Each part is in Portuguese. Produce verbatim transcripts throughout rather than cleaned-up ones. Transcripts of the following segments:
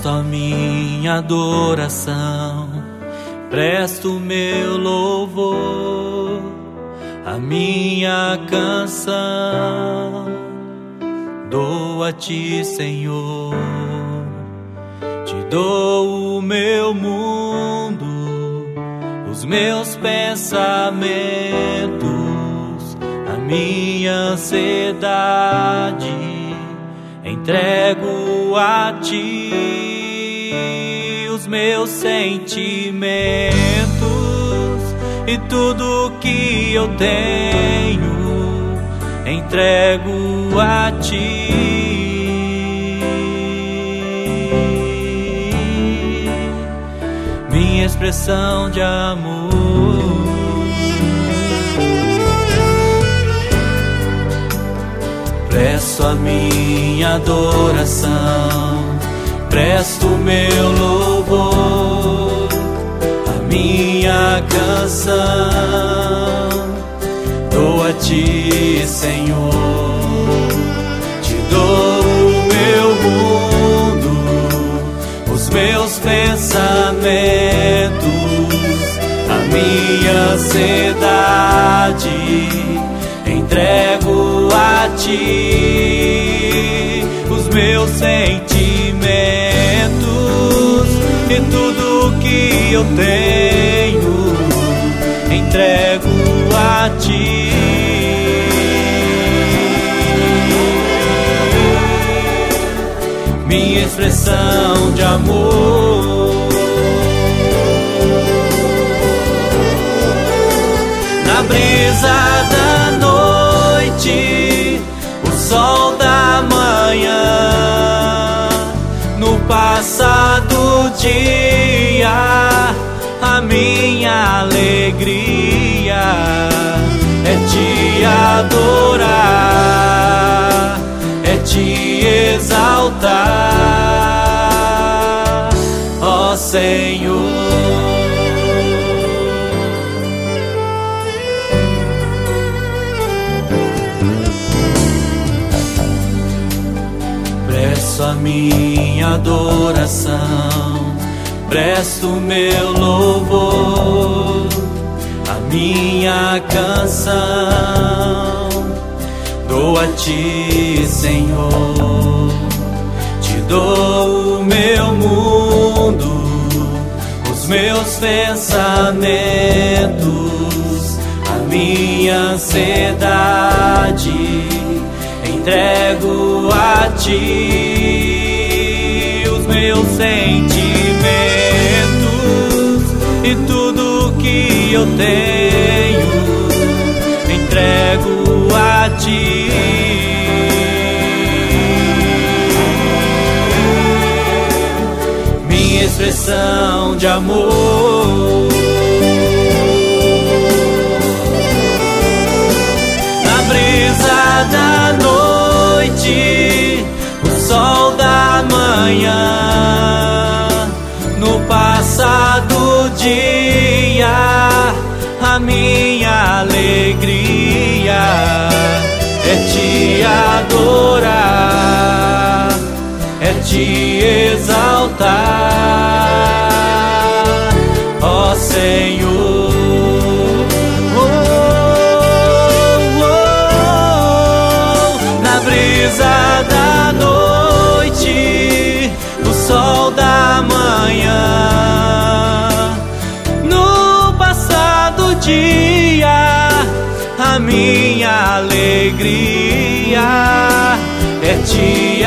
Presto a minha adoração, presto meu louvor, a minha canção, dou a ti, Senhor. Te dou o meu mundo, os meus pensamentos, a minha ansiedade, entrego a ti os meus sentimentos e tudo que eu tenho, entrego a ti. Minha expressão de amor, presto a minha adoração, presto meu louvor, a minha canção, dou a ti, Senhor. Te dou o meu mundo, os meus pensamentos, a minha ansiedade, entrego a ti os meus sentimentos e tudo que eu tenho, entrego a ti. Minha expressão de amor, na brisa da noite, o sol da manhã, no passar do dia, a minha alegria é te adorar, é te exaltar, ó Senhor. Presto a minha adoração, presto meu louvor, a minha canção, dou a ti, Senhor. Te dou o meu mundo, os meus pensamentos, a minha ansiedade, entrego a ti os meus sentimentos e tudo que eu tenho, entrego a ti. Minha expressão de amor, na brisa da noite, o sol da manhã, no passar do dia, a minha alegria é te adorar, é te exaltar, ó Senhor. Oh, oh, oh. Na brisa da noite, o sol da manhã, no passar do dia, a minha alegria é te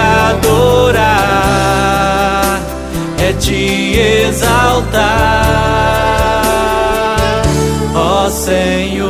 adorar, é te exaltar, ó Senhor.